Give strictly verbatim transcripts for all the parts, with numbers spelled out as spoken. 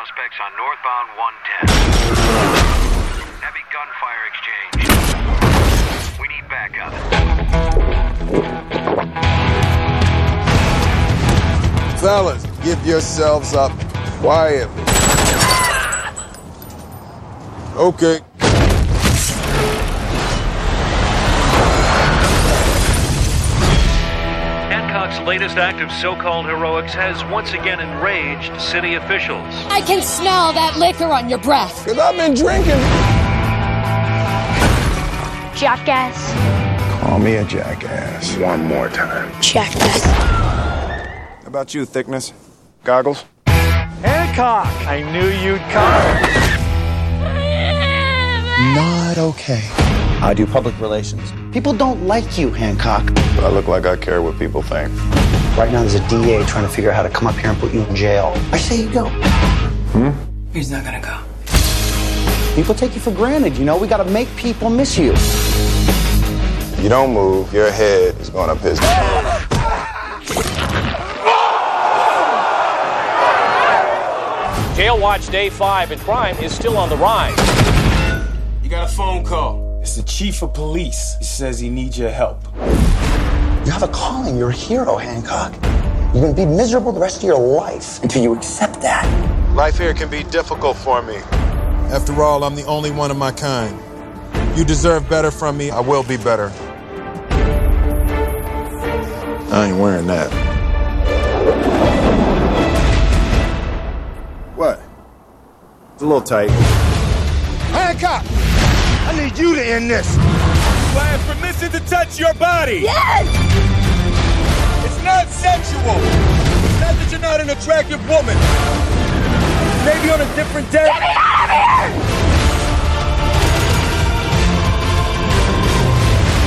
suspects on northbound one ten. Heavy gunfire exchange. We need backup. Fellas, give yourselves up quietly. Okay. Hancock's latest act of so-called heroics has once again enraged city officials. I can smell that liquor on your breath. Because I've been drinking. Jackass. Call me a jackass. One more time. Jackass. How about you, Thickness? Goggles? Hancock! I knew you'd come. Not okay. I do public relations. People don't like you, Hancock. But I look like I care what people think. Right now, there's a D A trying to figure out how to come up here and put you in jail. I say you go. Hmm? He's not gonna go. People take you for granted, you know? We gotta make people miss you. If you don't move, your head is going up his. Jail watch day five, and crime is still on the rise. You got a phone call. It's the chief of police. He says he needs your help. You have a calling. You're a hero, Hancock. You're gonna be miserable the rest of your life until you accept that. Life here can be difficult for me. After all, I'm the only one of my kind. You deserve better from me. I will be better. I ain't wearing that. What? It's a little tight. Hancock! I need you to end this. Do I have permission to touch your body? Yes! It's not sexual. It's not that you're not an attractive woman. Maybe on a different day. Get me out of here!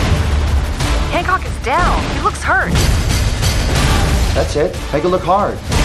Hancock is down. He looks hurt. That's it. Make it look hard.